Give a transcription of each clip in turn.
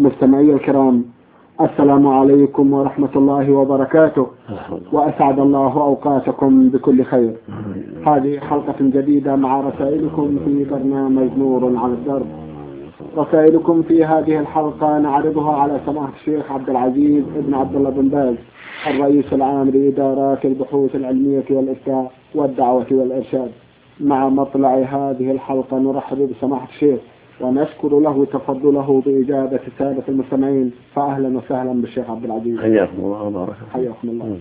مستمعي الكرام، السلام عليكم ورحمة الله وبركاته، وأسعد الله أوقاتكم بكل خير. هذه حلقة جديدة مع رسائلكم في برنامج نور على الدرب. رسائلكم في هذه الحلقة نعرضها على سماحة الشيخ عبد العزيز ابن عبد الله بن باز، الرئيس العام لإدارات البحوث العلمية والإفتاء والدعوة والإرشاد. مع مطلع هذه الحلقة نرحب بسماحة الشيخ ونشكر له تفضله بإجابة السادة المستمعين، فأهلا وسهلا بالشيخ عبد العزيز. حياكم الله وبارك. حياكم الله.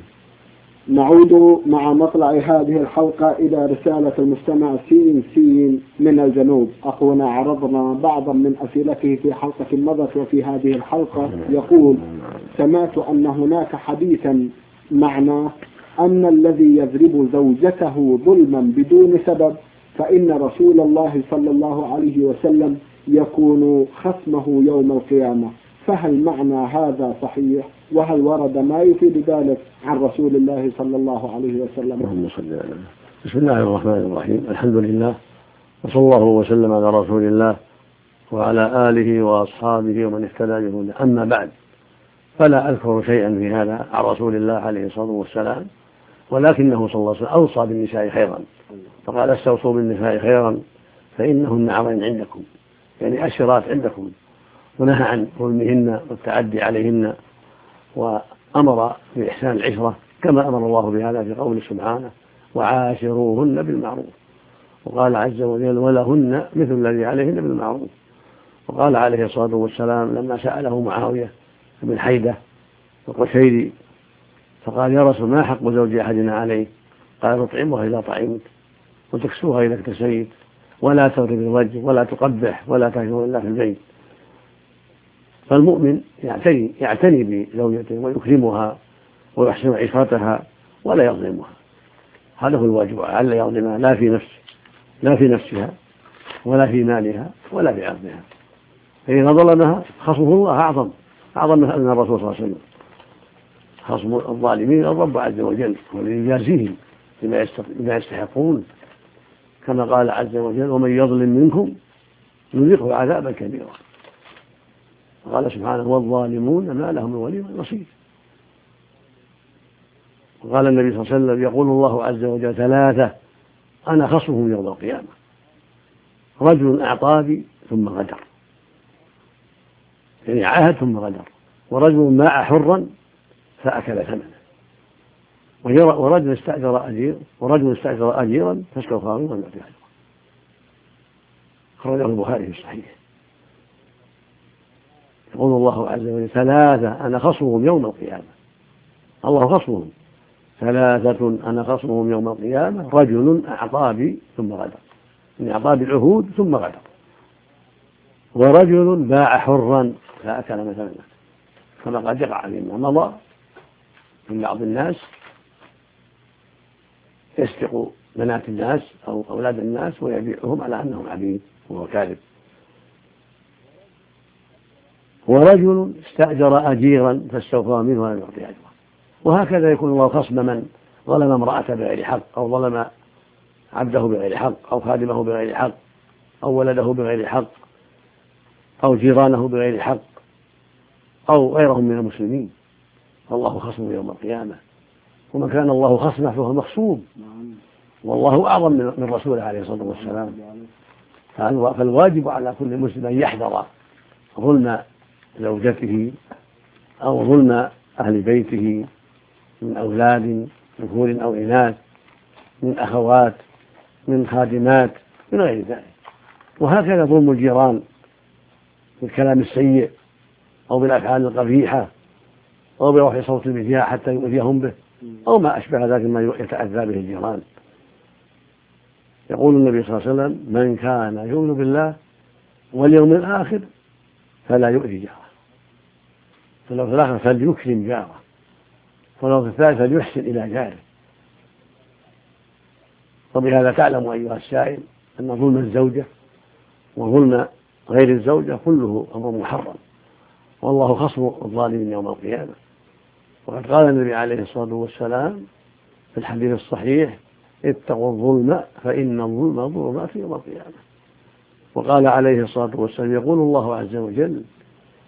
نعود مع مطلع هذه الحلقة إلى رسالة المستمع سين من الجنوب. أخونا عرضنا بعضا من أسئلته في حلقة مضت، وفي هذه الحلقة يقول: سمعت أن هناك حديثا معنى أن الذي يضرب زوجته ظلما بدون سبب فإن رسول الله صلى الله عليه وسلم يكون خصمه يوم القيامة، فهل معنى هذا صحيح؟ وهل ورد ما يفيد ذلك عن رسول الله صلى الله عليه وسلم؟ اللهم صل على محمد. بسم الله الرحمن الرحيم، الحمد لله، وصلى الله وسلم على رسول الله وعلى آله وأصحابه ومن اهتدى بهداه. أما بعد، فلا أذكر شيئا في هذا عن رسول الله عليه الصلاة والسلام، ولكنه صلى الله عليه وسلم أوصى بالنساء خيرا، فقال: استوصوا بالنساء خيرا فإنهن عظيم عندكم، يعني أشرات عندكم، ونهى عن ظلمهن والتعدي عليهن، وأمر بإحسان العشرة كما أمر الله بهذا في قوله سبحانه: وعاشروهن بالمعروف. وقال عز وجل: ولهن مثل الذي عليهن بالمعروف. وقال عليه الصلاة والسلام لما سأله معاوية بن حيدة القشيري فقال: يا رسول، ما حق زوج أحدنا عليه؟ قال: اطعمها إذا طعمت، وتكسوها إذا اكتسيت، ولا تضرب الوجه، ولا تقبح، ولا تهجر إلا في البيت. فالمؤمن يعتني بزوجته ويكرمها ويحسن عشرتها ولا يظلمها. هذا هو الواجب، ألا يظلمها لا في نفسها ولا في مالها ولا في عرضها. فإذا ظلمها خصمه الله أعظم من الرسول صلى الله عليه وسلم. خصم الظالمين الرب عز وجل، وليجازيهم بما يستحقون، كما قال عز وجل: ومن يظلم منكم نذقه عذابا كبيرا. وقال سبحانه: والظالمون ما لهم من ولي ولا نصير. وقال النبي صلى الله عليه وسلم: يقول الله عز وجل: ثلاثة أنا خصمهم يوم القيامة: رجل أعطى بي ثم غدر، يعني عاهد ثم غدر، ورجل باع حرا فأكل ثمنه، ورجل استأجر أجيرا فاستوفاه ولم يعطه أجره. خرجه البخاري في الصحيح. يقول الله عز وجل: ثلاثة أنا خصمهم يوم القيامة. الله خصمهم. ثلاثة أنا خصمهم يوم القيامة: رجل أعطى بي ثم غدر، يعني أعطى بالعهود ثم غدر، ورجل باع حرا فأكل ثمنه، كما قد يقع فيما مضى من بعض الناس يسرق بنات الناس أو أولاد الناس ويبيعهم على أنهم عبيد، وهو كاذب. ورجل استأجر أجيرا فاستوفاه منه ولم يعطه أجره. وهكذا يكون الله خصم من ظلم امرأة بغير حق، أو ظلم عبده بغير حق، أو خادمه بغير حق، أو ولده بغير حق، أو جيرانه بغير حق، أو غيرهم من المسلمين، فالله خصمه يوم القيامة. ومن كان الله خصمه فهو مخصوم، والله أعظم من رسوله عليه الصلاة والسلام. فالواجب على كل مسلم أن يحذر ظلم زوجته أو ظلم أهل بيته من أولاد ذكور أو إناث، من أخوات، من خادمات، من غير ذلك. وهكذا ظلم الجيران بالكلام السيء أو بالأفعال القبيحة أو برفع صوت المذياع حتى يؤذيهم به، أو ما أشبه ذلك ما يتأذى به الجيران. يقول النبي صلى الله عليه وسلم: من كان يؤمن بالله واليوم الآخر فلا يؤذي جاره، فلو في الآخر فليكرم جاره، ولو في الثالث فليحسن إلى جاره. وبهذا تعلم أيها السائل أن ظلم الزوجة وظلم غير الزوجة كله أمر محرم، والله خصم الظالمين يوم القيامة. وقد قال النبي عليه الصلاة والسلام في الحديث الصحيح: اتقوا الظلم فإن الظلم ظلمات يوم القيامة. وقال عليه الصلاة والسلام: يقول الله عز وجل: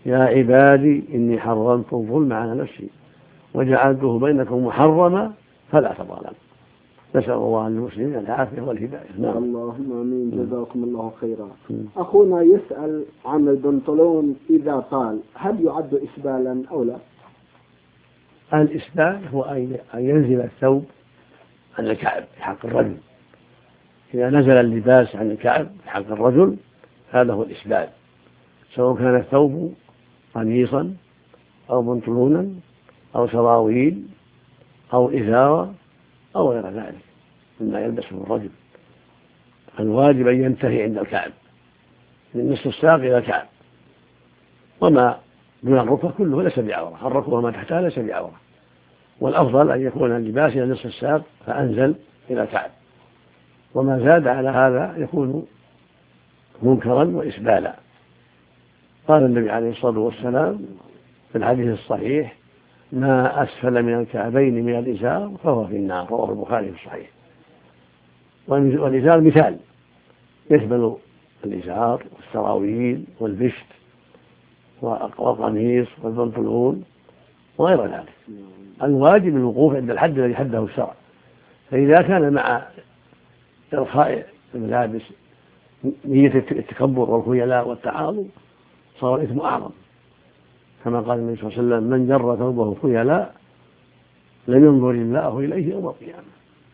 يا عبادي إني حرمت الظلم على نفسي وجعلته بينكم محرما فلا تظالموا. نسأل الله للمسلمين العافية والهداية. نعم. اللهم آمين. جزاكم الله خيرا. أخونا يسأل عن البنطلون إذا طال هل يعد إسبالا أو لا؟ الإسبال هو أن ينزل الثوب عن الكعب في حق الرجل. إذا نزل اللباس عن الكعب في حق الرجل هذا هو الإسبال، سواء كان الثوب قميصا أو بنطلونا أو سراويل أو إزارة أو غير ذلك مما يلبسه الرجل. الواجب أن ينتهي عند الكعب من نصف الساق إلى الكعب، وما دون الركبة كله ليس بعورة، الركبة وما تحتها ليس بعورة، والأفضل أن يكون اللباس إلى نصف الساق فأنزل إلى الكعب، وما زاد على هذا يكون منكرا وإسبالا. قال النبي عليه الصلاة والسلام في الحديث الصحيح: ما أسفل من الكعبين من الإزار فهو في النار، رواه البخاري في الصحيح. والإزار مثال يشمل الإزار والسراويل والبشت والقميص والبنطلون وغير ذلك. الواجب الوقوف عند الحد الذي حده الشرع، فإذا كان مع إرخاء الملابس نية التكبر والخيلاء والتعاظم صار الإثم أعظم، كما قال النبي صلى الله عليه وسلم: من جر ثوبه خيلاء لم ينظر الله إليه يوم القيامة.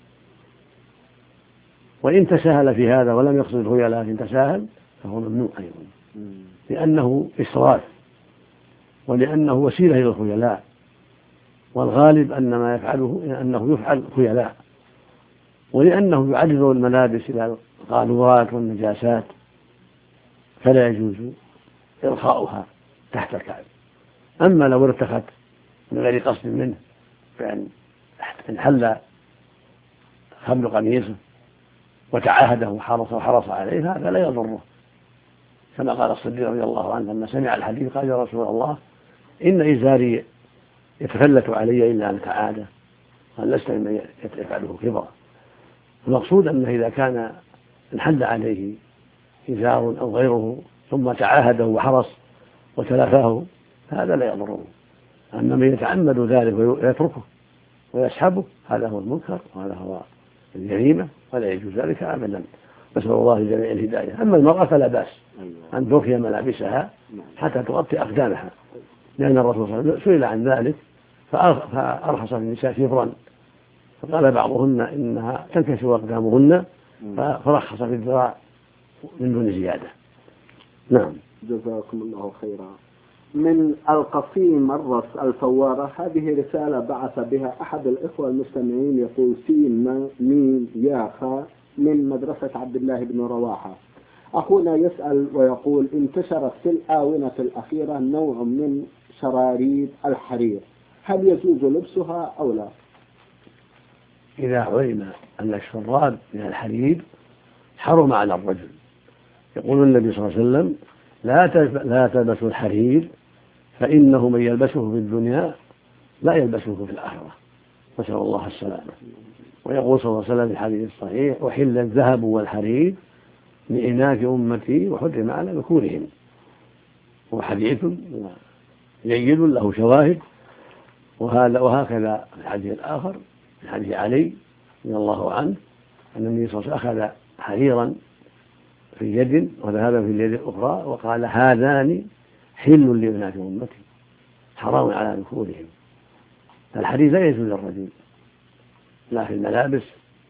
وإن تساهل في هذا ولم يقصد الخيلاء لكن تساهل فهو ممنوع أيضا، لأنه إسراف ولأنه وسيلة إلى الخيلاء، والغالب أن ما يفعله أنه يفعل خيلاء، ولأنه يعرض الملابس إلى القاذورات والنجاسات فلا يجوز إرخاؤها تحت الكعب. أما لو ارتخت من غير قصد منه بأن انحل خبل قميصه وتعاهده وحرص عليه هذا لا يضره، كما قال الصديق رضي الله عنه لما سمع الحديث قال: يا رسول الله إن إزاري يتفلت علي إلا أن تعاده، قال: لست ممن يفعله كبرا. المقصود أنه إذا كان انحل عليه إزار أو غيره ثم تعاهده وحرص وتلافاه هذا لا يضره. أما من يتعمد ذلك ويتركه ويسحبه هذا هو المنكر وهذا هو الجريمة، ولا يجوز ذلك أبدا. نسأل الله لجميع الهداية. أما المرأة فلا بأس أن ترخي ملابسها حتى تغطي أقدامها، لأن الرسول صلى الله عليه وسلم سئل عن ذلك فأرخص للنساء شبرا، فقال بعضهن إنها تنكسر أقدامهن فرخص في الذراع من دون زيادة. نعم. جزاكم الله خيرا. من القصيم الرص الفوارة، هذه رسالة بعث بها أحد الإخوة المستمعين يقول: سين ميم يا خا من مدرسة عبد الله بن رواحة. أخونا يسأل ويقول: انتشرت في الآونة الأخيرة نوع من شراريب الحرير، هل يجوز لبسها أو لا؟ إذا علم أن الشراب من الحرير حرم على الرجل. يقول النبي صلى الله عليه وسلم: لا تلبسوا الحرير فإنه من يلبسه في الدنيا لا يلبسه في الآخرة، نسأل الله السلامة. ويقول صلى الله عليه وسلم في الحديث الصحيح: أحل الذهب والحرير لإناث أمتي وحرم على ذكورهم. وحديث جيد له شواهد. وهكذا في الحديث الآخر في حديث علي رضي الله عنه أن النبي صلى الله عليه وسلم أخذ حريرا في يد وذهبا في اليد الأخرى وقال: هذان حل لبنات أمتي حرام على ذكورهم. الحديث لا يجوز للرجل لا في الملابس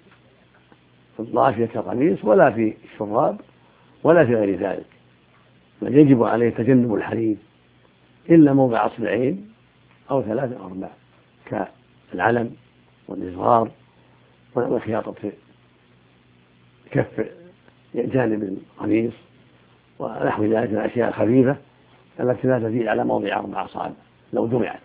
في الضافية كالقميص ولا في الشراب ولا في غير ذلك، بل يجب عليه تجنب الحرير إلا موضع أصبعين أو 3 أو 4 كالعلم والإصغار والخياطة في كف جانب القميص ونحو ذلك من الأشياء الخفيفة التي لا تزيد على موضع 4 أصابع لو جمعت.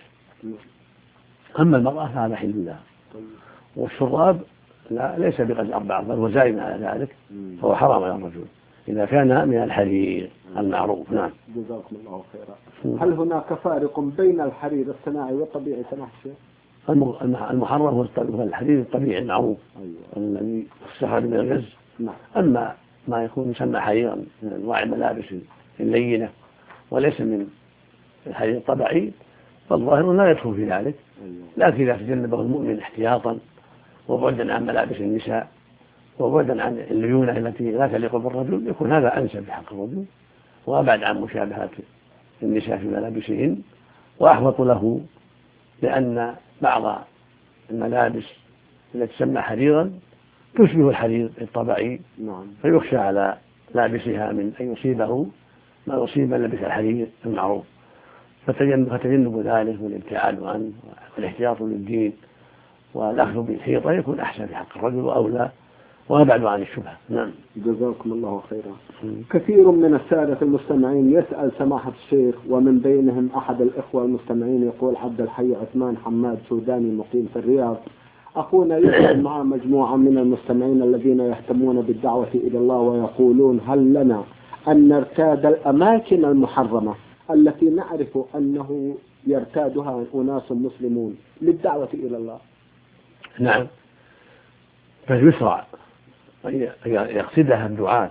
أما المرأة فهذا حل لها، والشراب ليس بقدر 4 بل وزائد على ذلك فهو حرام على الرجل إذا كان من الحرير المعروف. نعم. جزاكم الله خيرا. هل هناك فارق بين الحرير الصناعي والطبيعي سماحة الشيخ؟ المحرم هو الحرير الطبيعي المعروف الذي يستخرج من الغز. أما ما يكون يسمى حريرا من أنواع الملابس اللينة وليس من الحرير الطبعي فالظاهر لا يدخل في ذلك، لكن إذا تجنبه المؤمن احتياطا وبعدا عن ملابس النساء وبعدا عن الليونة التي لا تليق بالرجل يكون هذا أنسب بحق الرجل وأبعد عن مشابهة النساء في ملابسهن وأحوط له، لأن بعض الملابس التي تسمى حريرا تشبه الحرير الطبعي فيخشى على لابسها من أن يصيبه ما يصيب من لبس الحرير المعروف، فتجنب ذلك والابتعاد عنه والاحتياط للدين والأخذ بالحيطة يكون أحسن في حق الرجل وأولى وأبعد عن الشبهة. نعم. جزاكم الله خيرا. كثير من السادة المستمعين يسأل سماحة الشيخ، ومن بينهم أحد الإخوة المستمعين يقول عبد الحي عثمان حماد سوداني مقيم في الرياض. أخونا يسأل مع مجموعة من المستمعين الذين يهتمون بالدعوة إلى الله ويقولون هل لنا أن نرتاد الأماكن المحرمة التي نعرف أنه يرتادها أناس مسلمون للدعوة إلى الله؟ نعم، فيشرع يقصدها الدعاة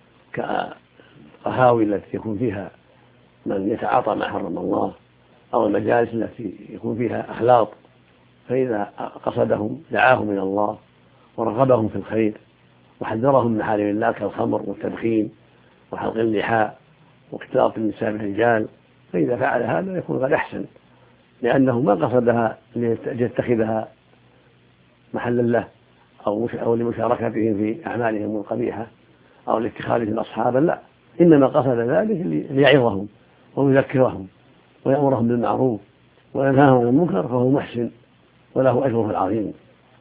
كقهاوي التي يكون فيها من يتعاطى ما حرم الله أو المجالس التي يكون فيها أخلاط، فإذا قصدهم دعاهم إلى الله ورغبهم في الخير وحذرهم من محارم الله كالخمر والتدخين وحلق اللحى واختلاط النساء بالرجال، فإذا فعل هذا يكون قد أحسن، لأنه ما قصدها ليتخذها محلا له أو لمشاركتهم في أعمالهم القبيحة أو لاتخاذهم أصحابا، لا، إنما قصد ذلك ليعظهم ويذكرهم ويأمرهم بالمعروف وينهاهم عن المنكر، فهو محسن وله أجره العظيم.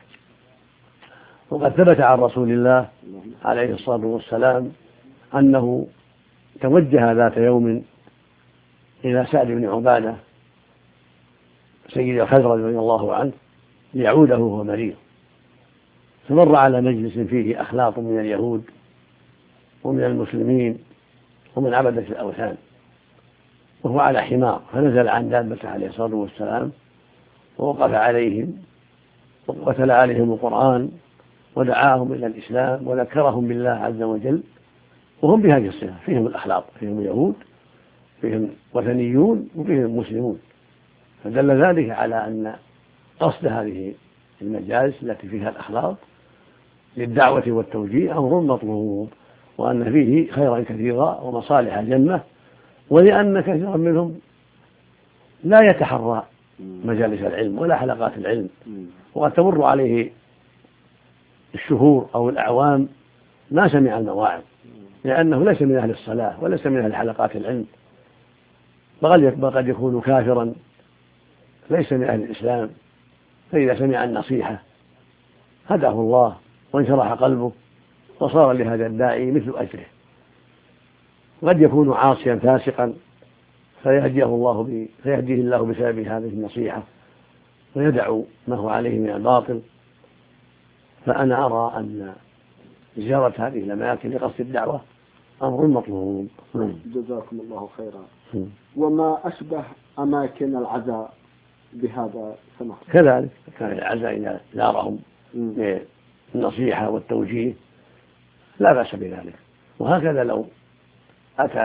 وقد ثبت عن رسول الله عليه الصلاة والسلام أنه توجه ذات يوم إلى سعد بن عبادة سيد الخزرج رضي الله عنه ليعوده وهو مريض، فمر على مجلس فيه أخلاط من اليهود ومن المسلمين ومن عبدة الأوثان وهو على حمار، فنزل عن دابته عليه الصلاة والسلام ووقف عليهم وتلا عليهم القرآن ودعاهم إلى الإسلام وذكرهم بالله عز وجل، وهم بهذه الصفة، فيهم الأخلاط، فيهم اليهود، فيهم وثنيون وفيهم مسلمون، فدل ذلك على أن قصد هذه المجالس التي فيها الأخلاط للدعوة والتوجيه أمر مطلوب، وأن فيه خيرا كثيرا ومصالح جمة، ولأن كثيرا منهم لا يتحرى مجالس العلم ولا حلقات العلم، وقد تمر عليه الشهور أو الأعوام ما سمع المواعظ، لأنه ليس من أهل الصلاة وليس من أهل حلقات العلم، بل قد يكون كافرا ليس من أهل الإسلام، فإذا سمع النصيحة هداه الله وانشرح قلبه وصار لهذا الداعي مثل أجره. قد يكون عاصيا فاسقا فيهديه الله بسبب هذه النصيحة ويدع ما هو عليه من الباطل. فأنا أرى أن زيارة هذه الأماكن لقصد الدعوة أمر مطلوب. جزاكم الله خيرا. وما أشبه أماكن العزاء بهذا سمح؟ كذلك كان العزاء إذا زارهم بالنصيحة والتوجيه لا بأس بذلك، وهكذا لو أتى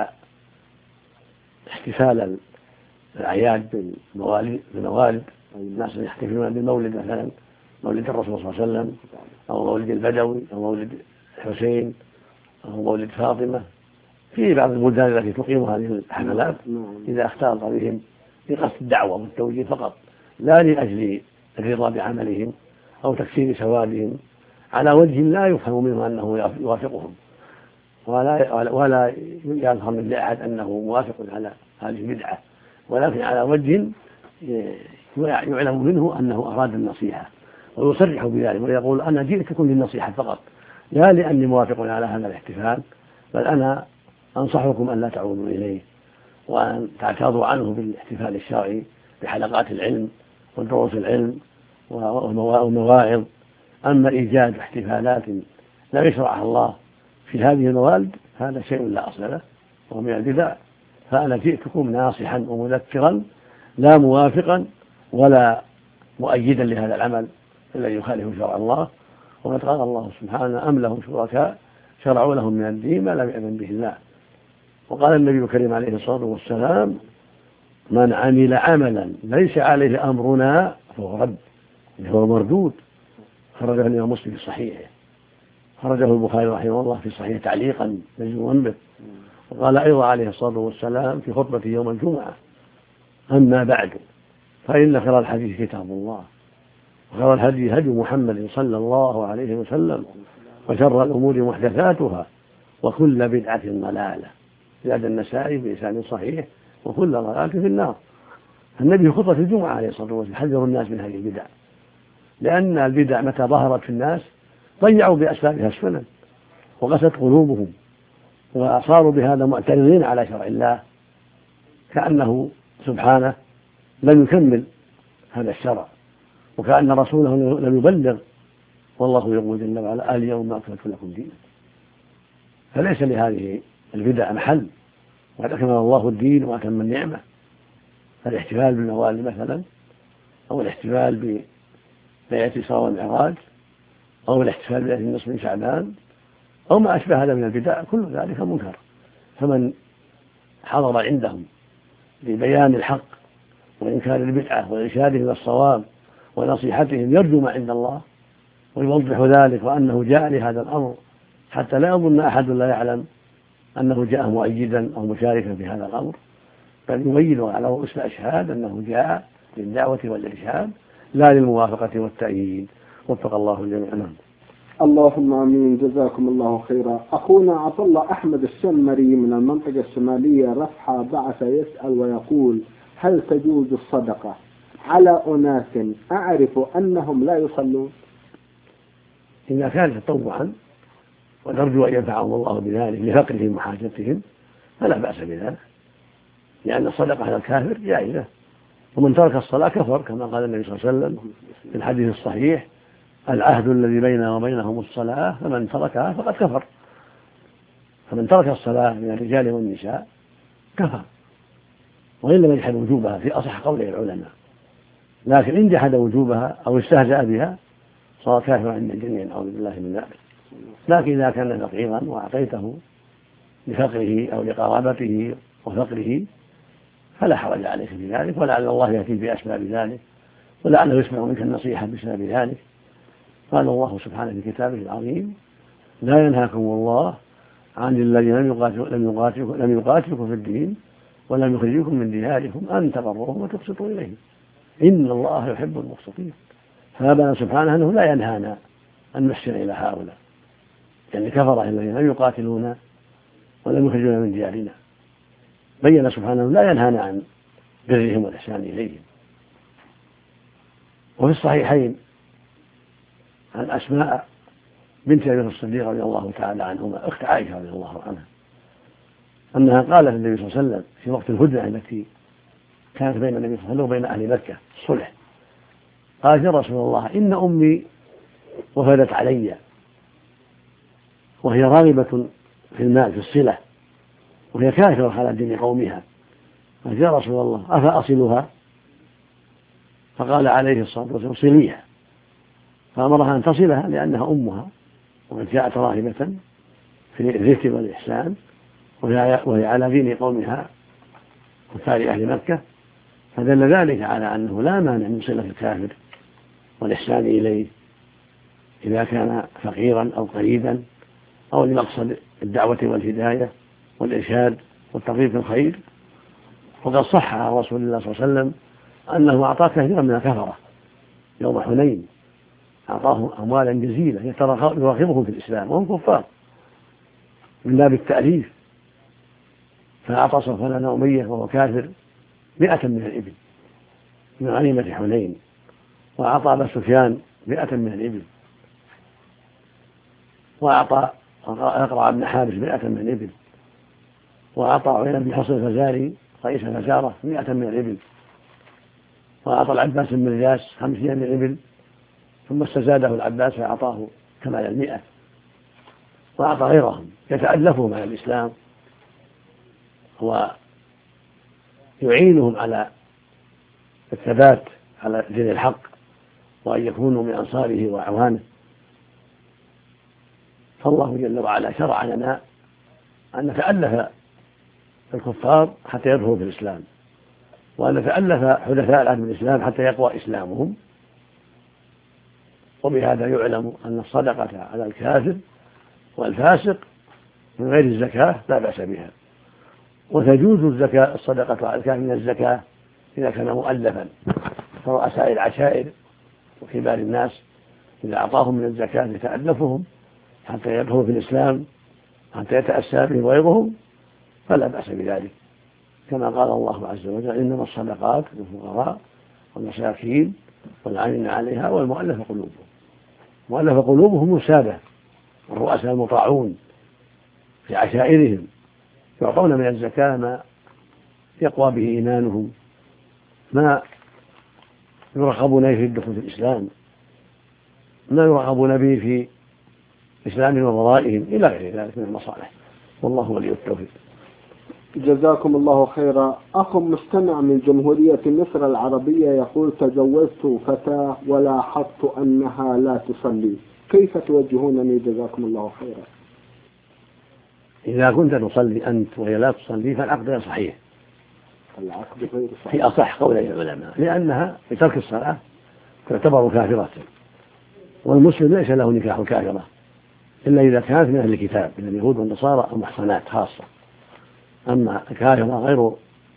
احتفال الأعياد بالموالد، الناس يحتفلون بالمولد مثلا مولد الرسول صلى الله عليه وسلم أو مولد البدوي أو مولد الحسين أو مولد فاطمة، في بعض البلدان التي تقيم هذه الحفلات إذا اختلط بهم لقصد الدعوة والتوجيه فقط، لا لأجل الرضا بعملهم أو تكسير سوادهم على وجه لا يفهم منه أنه يوافقهم، ولا يظهر من لأحد أنه موافق على هذه البدعة، ولكن على وجه يعلم منه أنه أراد النصيحة ويصرح بذلك ويقول أنا جئتكم للنصيحة فقط، لا لأني موافق على هذا الاحتفال، بل أنا أنصحكم أن لا تعودوا إليه وأن تعتاضوا عنه بالاحتفال الشرعي بحلقات العلم ودروس العلم والمواعظ. أما إيجاد احتفالات لا يشرعها الله في هذه الموالد هذا شيء لا أصل له ومن البدع، فأنا جئتكم ناصحا ومذكرا لا موافقا ولا مؤيدا لهذا العمل الذي يخالف شرع الله. وقد قال الله سبحانه أم لهم شركاء شرعوا لهم من الدين ما لم يأذن به الله. وقال النبي الكريم عليه الصلاة والسلام من عمل عملا ليس عليه أمرنا فهو رد، هو مردود. خرجه الإمام مسلم في صحيحه، خرجه البخاري رحمه الله في صحيح تعليقا مجزوما به. وقال أيضا عليه الصلاة والسلام في خطبة يوم الجمعة: أما بعد فإن خير الحديث كتاب الله، وخير الهدي هدي محمد صلى الله عليه وسلم، وشر الأمور محدثاتها، وكل بدعة ضلالة. زاد النسائي بلسان صحيح: وكل ضلالة في النار. النبي في خطبة الجمعة عليه الصلاة والسلام يحذر الناس من هذه البدع، لأن البدع متى ظهرت في الناس ضيعوا بأسبابها السنن وقست قلوبهم، وصاروا بهذا معترضين على شرع الله، كأنه سبحانه لم يكمل هذا الشرع، وكأن رسوله لم يبلغ، والله يقول جل وعلا: اليوم أكملت لكم دينكم. فليس لهذه البدع محل، وقد أكمل الله الدين وأتم النعمة. فالاحتفال بالموالد مثلا، أو الاحتفال بليلة الإسراء والمعراج، أو الاحتفال بليلة النصف من شعبان، أو ما أشبه هذا من البدع، كل ذلك منكر. فمن حضر عندهم لبيان الحق وإنكار البدعة وإرشادهم إلى الصواب ونصيحتهم يرجو ما عند الله ويوضح ذلك، وأنه جاء لهذا الأمر، حتى لا يظن أحد لا يعلم أنه جاء مؤيدا أو مشاركا في هذا الأمر، بل يبين على رؤوس الأشهاد أنه جاء للدعوة والإرشاد لا للموافقة والتأييد. وفق الله الجميع. اللهم آمين. جزاكم الله خيرا. أخونا عبد الله أحمد الشمري من المنطقة الشمالية رفحة بعث يسأل ويقول: هل تجوز الصدقة على أناس أعرف أنهم لا يصلون؟ إذا كان تطوعا ونرجو أن ينفعهم الله بذلك لفقرهم وحاجتهم فلا بأس بذلك، لأن الصدقة على الكافر جائزة، ومن ترك الصلاة كفر، كما قال النبي صلى الله عليه وسلم في الحديث الصحيح: العهد الذي بيننا وبينهم الصلاة، فمن تركها فقد كفر. فمن ترك الصلاة من الرجال والنساء كفر، وإن لم يجحد وجوبها في أصح قولي العلماء، لكن إن جحد وجوبها أو استهزأ بها صار كافرا عند الجميع، نعوذ بالله من ذلك. لكن إذا كان فقيرا وأعطيته لفقره أو لقرابته وفقره فلا حرج عليك في ذلك، ولعل الله يأتي بأسباب ذلك، ولعله يسمع منك النصيحة بسبب ذلك. قال الله سبحانه في كتابه العظيم: لا ينهاكم الله عن الذين لم يقاتلكم في الدين ولم يخرجوكم من دياركم أن تبروهم وتقسطوا إليهم إن الله يحب المقسطين. فبين سبحانه أنه لا ينهانا أن نحسن إلى هؤلاء، يعني كفر الذين لم يقاتلونا ولم يخرجونا من ديارنا. بين سبحانه لا ينهانا عن برهم والإحسان إليهم. وفي الصحيحين عن أسماء بنت أبي بكر الصديق رضي الله تعالى عنهما أخت عائشة رضي الله عنها أنها قالت للنبي صلى الله عليه وسلم في وقت الهدنة التي كانت بين النبي صلى الله عليه وسلم وبين أهل مكة الصلح: قالت: يا رسول الله، إن أمي وفدت علي وهي راغبة في المال في الصلة، وهي كافرة على دين قومها. قالت: يا رسول الله، أفأصلها؟ فقال عليه الصلاة والسلام: صليها. فأمرها أن تصلها لأنها أمها، وقد جاءت راغبة في الذكر والإحسان، وهي على دين قومها كفار أهل مكة. فدل ذلك على أنه لا مانع من صلة الكافر والإحسان إليه إذا كان فقيرا أو قريبا أو لمقصد الدعوة والهداية والإرشاد والترغيب في الخير. وقد صح عن رسول الله صلى الله عليه وسلم أنه أعطى كثيرا من الكفرة يوم حنين، أعطاهم أموالا جزيلة يراغبهم في الإسلام وهم كفار من باب التأليف. فأعطى صفوان أمية وهو كافر 100 من الإبل من غنيمة حنين، وأعطى أبا سفيان 100 من الإبل، وأعطى أقرع بن حابس 100 من الإبل، وأعطى عيينة بن حصن الفزاري رئيس الفزارة 100 من الإبل، وأعطى العباس بن رياس 50 من الإبل، ثم استزاده العباس فأعطاه كمال 100، وأعطى غيرهم يتألفهم على الإسلام ويعينهم على الثبات على دين الحق وأن يكونوا من أنصاره وأعوانه. فالله جل وعلا شرع لنا أن نتألف الكفار حتى يدخلوا في الإسلام، وأن تألف حدثاء العهد بالإسلام حتى يقوى إسلامهم. وبهذا يعلم أن الصدقة على الكافر والفاسق من غير الزكاة لا بأس بها، وتجوز الصدقة على الكافر من الزكاة إذا كان مؤلفا كرؤساء العشائر وكبار الناس، إذا أعطاهم من الزكاة لتألفهم حتى يدخلوا في الإسلام حتى يتأسى بهم غيرهم فلا بأس بذلك، كما قال الله عز وجل: إنما الصدقات للفقراء والمساكين والعاملين عليها والمؤلفة قلوبهم. مؤلفة قلوبهم السادة والرؤساء المطاعون في عشائرهم، يعطون من الزكاة ما يقوى به إيمانهم، ما يرغبون به في الدخول في الإسلام، ما يرغبون به في إسلام وضرائهم إلى غير ذلك من المصالح، والله ولي التوفيق. جزاكم الله خيرا. أخ مستمع من جمهورية مصر العربية يقول: تزوجت فتاة ولاحظت أنها لا تصلي، كيف توجهونني جزاكم الله خيرا؟ إذا كنت تصلي أنت وهي لا تصلي فالعقد غير صحيح. العقد غير صحيح في أصح قولي العلماء، لأنها بترك الصلاة تعتبر كافرة، والمسلم ليس له نكاح كافرة إلا إذا كانت من أهل الكتاب من اليهود والنصارى المحصنات خاصة. أما كافرة غير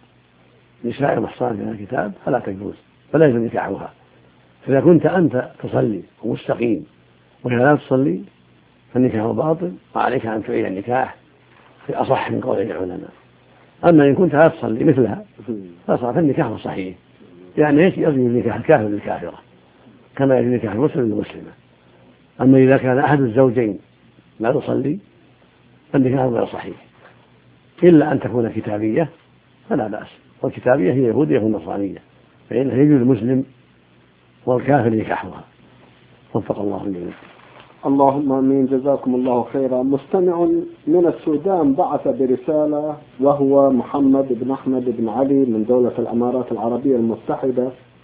نساء محصنات من الكتاب فلا تجوز، فلا يجوز نكاحها. فإذا كنت أنت تصلي ومستقيم وهي لا تصلي فالنكاح باطل، وعليك أن تعيد النكاح في أصح من قول العلماء. أما إن كنت لا تصلي مثلها فصار النكاح صحيح، يعني يجوز نكاح الكافر للكافرة كما يجوز نكاح المسلم للمسلمة. أما إذا كان أحد الزوجين لا تصلي فالنكاح غير صحيح، إلا أن تكون كتابية فلا بأس، والكتابية هي يهودية ونصرانية، فإنه يجوز المسلم والكافر نكاحها. وفق الله الجميع. اللهم امين. جزاكم الله خيرا. مستمع من السودان بعث برسالة وهو محمد بن احمد بن علي من دولة الامارات العربية المتحدة،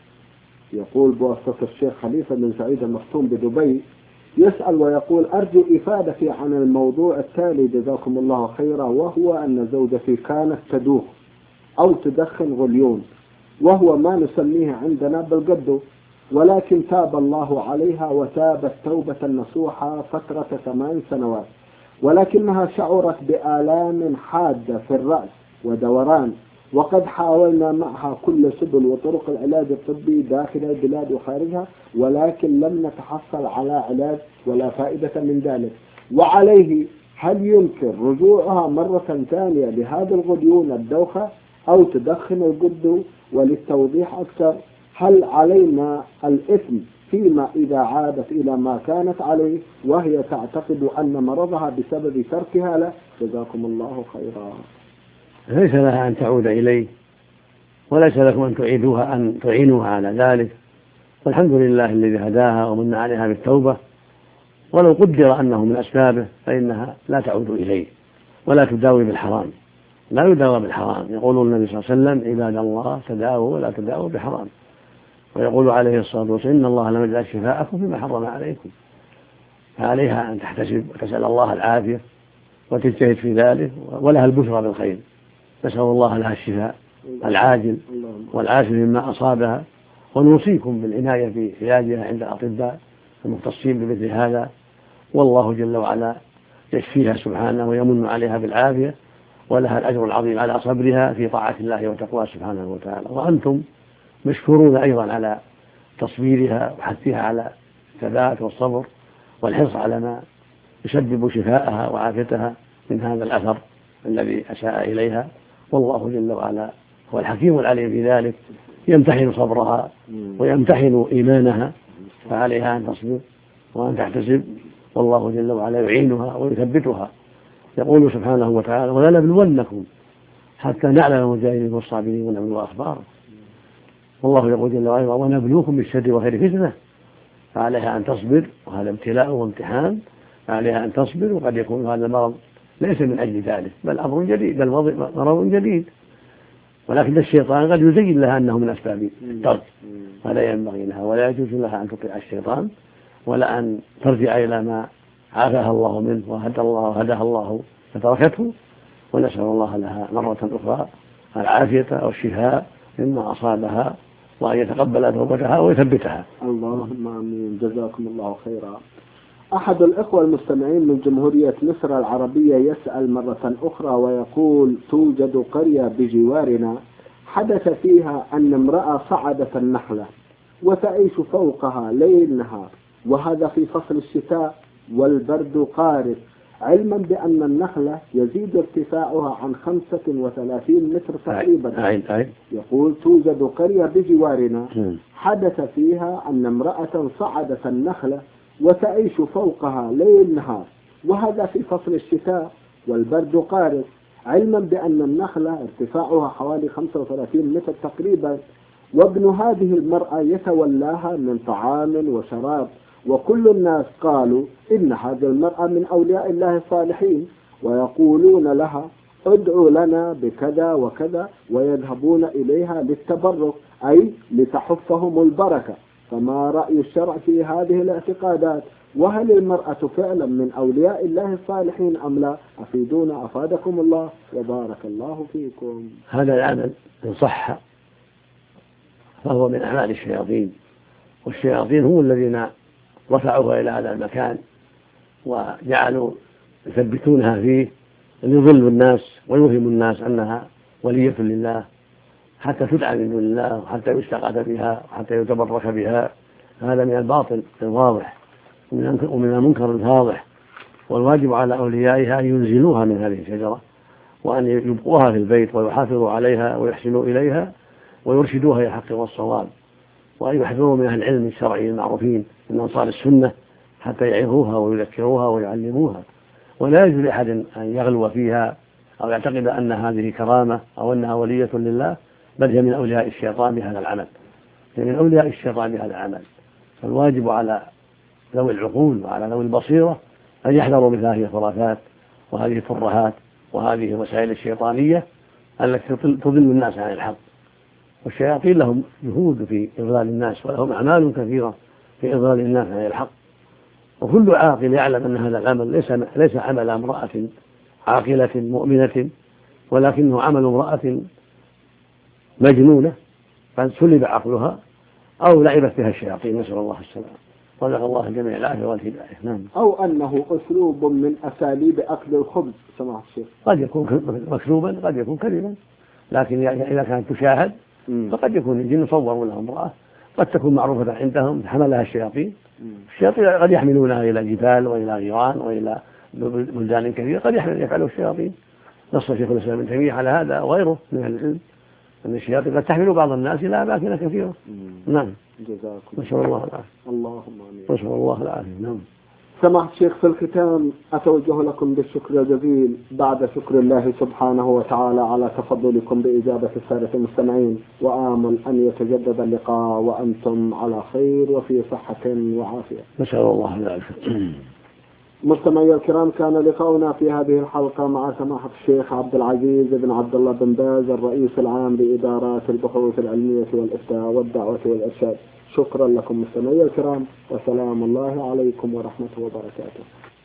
يقول بواسطة الشيخ خليفة بن سعيد المختوم بدبي، يسأل ويقول: أرجو إفادتي عن الموضوع التالي جزاكم الله خيرا، وهو أن زوجتي كانت تدوخ أو تدخن غليون، وهو ما نسميه عندنا بالقدو، ولكن تاب الله عليها وتابت توبة نصوحة فترة 8 سنوات، ولكنها شعرت بآلام حادة في الرأس ودوران، وقد حاولنا معها كل سبل وطرق العلاج الطبي داخل البلاد وخارجها، ولكن لم نتحصل على علاج ولا فائدة من ذلك. وعليه هل يمكن رجوعها مرة ثانية لهذا الغليون الدوخة أو تدخن القدو؟ وللتوضيح أكثر، هل علينا الإثم فيما إذا عادت إلى ما كانت عليه وهي تعتقد أن مرضها بسبب تركها له؟ جزاكم الله خيرا. ليس لها أن تعود إليه، وليس لكم أن تعينوها على ذلك، والحمد لله الذي هداها ومن عليها بالتوبة. ولو قدر أنه من أسبابه فإنها لا تعود إليه ولا تداوي بالحرام، لا يداوى بالحرام. يقول النبي صلى الله عليه وسلم: عباد الله تداووا ولا تداووا بحرام. ويقول عليه الصلاة والسلام: إن الله لم يجعل شفاءكم فيما حرم عليكم. فعليها أن تحتسب وتسأل الله العافية وتجتهد في ذلك، ولها البشرى بالخير. نسأل الله لها الشفاء العاجل والعافية مما أصابها، ونوصيكم بالعناية في علاجها عند الأطباء المختصين بمثل هذا، والله جل وعلا يشفيها سبحانه ويمن عليها بالعافية، ولها الأجر العظيم على صبرها في طاعة الله وتقواه سبحانه وتعالى. وأنتم مشكورون أيضا على تصبيرها وحثها على الثبات والصبر والحرص على ما يسبب شفاءها وعافيتها من هذا الأثر الذي أساء إليها. والله جل وعلا هو الحكيم العليم في ذلك، يمتحن صبرها ويمتحن إيمانها، فعليها أن تصبر وأن تحتسب، والله جل وعلا يعينها ويثبتها. يقول سبحانه وتعالى: ولنبلونكم حتى نعلم المجاهدين والصابرين ونبلو أخبارهم. والله يقول جل وعلا: ونبلوكم بالشر والخير فتنة. فعليها أن تصبر، وهذا ابتلاء وامتحان، فعليها أن تصبر. وقد يكون هذا المرض ليس من أجل ذلك، بل أمر جديد، بل مرض جديد، ولكن الشيطان قد يزين لها أنه من أسباب الترك، فلا ينبغي لها ولا يجوز لها أن تطيع الشيطان، ولا أن ترجع إلى ما عافاها الله منه وهداها الله فتركته. ونسأل الله لها مرة أخرى العافية والشفاء مما أصابها، وأن يتقبل توبتها ويثبتها. اللهم آمين. جزاكم الله خيرا. أحد الإخوة المستمعين من جمهورية مصر العربية يسأل مرة أخرى ويقول: توجد قرية بجوارنا حدث فيها أن امرأة صعدت النخلة وتعيش فوقها ليل نهار، وهذا في فصل الشتاء والبرد قارس، علما بأن النخلة يزيد ارتفاعها عن 35 متر تقريبا. يقول: توجد قرية بجوارنا حدث فيها أن امرأة صعدت النخلة وتعيش فوقها ليل نهار، وهذا في فصل الشتاء والبرد قارس، علما بأن النخلة ارتفاعها حوالي 35 متر تقريبا، وابن هذه المرأة يتولاها من طعام وشراب، وكل الناس قالوا إن هذه المرأة من أولياء الله الصالحين، ويقولون لها: ادعوا لنا بكذا وكذا، ويذهبون إليها للتبرك، أي لتحفهم البركة. فما رأي الشرع في هذه الاعتقادات؟ وهل المرأة فعلا من أولياء الله الصالحين أم لا؟ أفيدونا أفادكم الله وبارك الله فيكم. هذا العمل إن صح فهو من أعمال الشياطين، والشياطين هم الذين رفعوها إلى هذا المكان وجعلوا يثبتونها فيه ليضلوا الناس ويوهموا الناس أنها ولية لله، حتى تدعى من دون الله، وحتى يستغاث بها، وحتى يتبرك بها. هذا من الباطل الواضح ومن المنكر الفاضح، والواجب على أوليائها أن ينزلوها من هذه الشجرة، وأن يبقوها في البيت ويحافظوا عليها ويحسنوا إليها ويرشدوها إلى الحق والصواب، وأن يحذروا من أهل العلم الشرعي المعروفين من أنصار السنة حتى يعظوها ويذكروها ويعلموها. ولا يجوز لأحد أن يغلو فيها أو يعتقد أن هذه كرامة أو أنها ولية لله، بل هي من أولياء الشيطان بهذا العمل، هي من أولياء الشيطان بهذا العمل. فالواجب على ذوي العقول وعلى ذوي البصيرة أن يحذروا مثل هذه الخرافات وهذه الترهات وهذه الوسائل الشيطانية التي تضل الناس عن الحق. والشياطين لهم جهود في إضلال الناس، ولهم أعمال كثيرة في إضلال الناس عن الحق، وكل عاقل يعلم أن هذا العمل ليس عمل امرأة عاقلة مؤمنة، ولكنه عمل امرأة مجنونة قد سلب عقلها أو لعبت بها الشياطين، نسأل الله السلامة، رزق الله الجميع العافية والهداية. نعم. أو أنه أسلوب من أساليب أكل الخبز سماحة الشيخ، قد يكون مكذوبا قد يكون كذبا، لكن إذا كانت تشاهد فقد يكون الجن صوروا لها امرأة قد تكون معروفة عندهم حملها الشياطين. الشياطين قد يحملونها إلى جبال وإلى غيران وإلى بلدان كثيرة، قد يفعلوا الشياطين. نص شيخ الإسلام ابن تيمية على هذا وغيره من أهل العلم، أن الشياطين قد تحمل بعض الناس إلى أماكن كثيرة. نعم. جزاكم نسأل الله العافية. اللهم آمين. نسأل الله العافية. نعم. سماحة الشيخ، في الختام أتوجه لكم بالشكر الجزيل بعد شكر الله سبحانه وتعالى على تفضلكم بإجابة السادة المستمعين، وآمل أن يتجدد اللقاء وأنتم على خير وفي صحة وعافية. نسأل الله العافية. مستمعي الكرام، كان لقاؤنا في هذه الحلقة مع سماحة الشيخ عبد العزيز بن عبد الله بن باز، الرئيس العام لإدارات البحوث العلمية والإفتاء والدعوة والإرشاد. شكرا لكم مستمعي الكرام، وسلام الله عليكم ورحمة وبركاته.